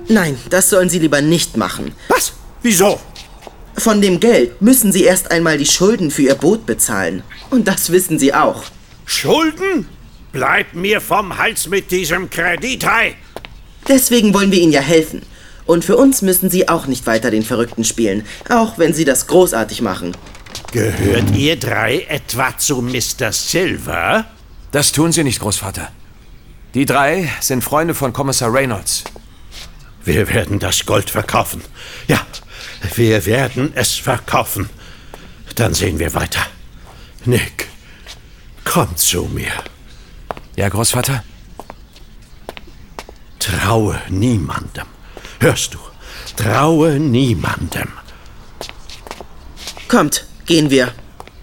Nein, das sollen Sie lieber nicht machen. Was? Wieso? Von dem Geld müssen Sie erst einmal die Schulden für Ihr Boot bezahlen. Und das wissen Sie auch. Schulden? Bleib mir vom Hals mit diesem Kredithai! Deswegen wollen wir Ihnen ja helfen. Und für uns müssen Sie auch nicht weiter den Verrückten spielen, auch wenn Sie das großartig machen. Gehört ihr drei etwa zu Mr. Silver? Das tun Sie nicht, Großvater. Die drei sind Freunde von Kommissar Reynolds. Wir werden das Gold verkaufen. Ja, wir werden es verkaufen. Dann sehen wir weiter. Nick, komm zu mir. Ja, Großvater? Traue niemandem. Hörst du? Traue niemandem. Kommt, gehen wir.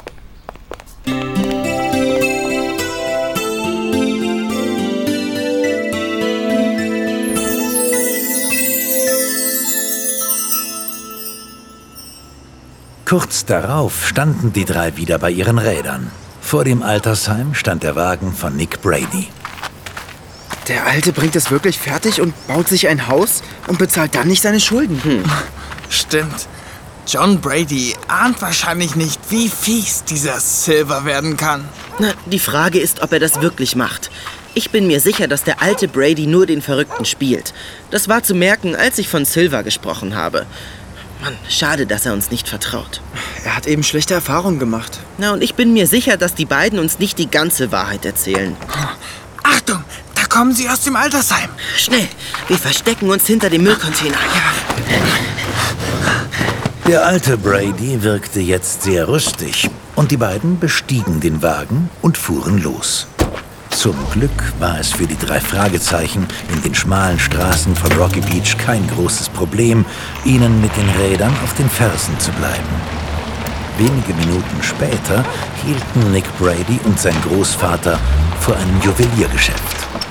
Kurz darauf standen die drei wieder bei ihren Rädern. Vor dem Altersheim stand der Wagen von Nick Brady. Der Alte bringt es wirklich fertig und baut sich ein Haus und bezahlt dann nicht seine Schulden. Stimmt. John Brady ahnt wahrscheinlich nicht, wie fies dieser Silver werden kann. Na, die Frage ist, ob er das wirklich macht. Ich bin mir sicher, dass der alte Brady nur den Verrückten spielt. Das war zu merken, als ich von Silver gesprochen habe. Mann, schade, dass er uns nicht vertraut. Er hat eben schlechte Erfahrungen gemacht. Na, und ich bin mir sicher, dass die beiden uns nicht die ganze Wahrheit erzählen. Achtung, da kommen sie aus dem Altersheim. Schnell, wir verstecken uns hinter dem Müllcontainer. Der alte Brady wirkte jetzt sehr rüstig und die beiden bestiegen den Wagen und fuhren los. Zum Glück war es für die drei Fragezeichen in den schmalen Straßen von Rocky Beach kein großes Problem, ihnen mit den Rädern auf den Fersen zu bleiben. Wenige Minuten später hielten Nick Brady und sein Großvater vor einem Juweliergeschäft.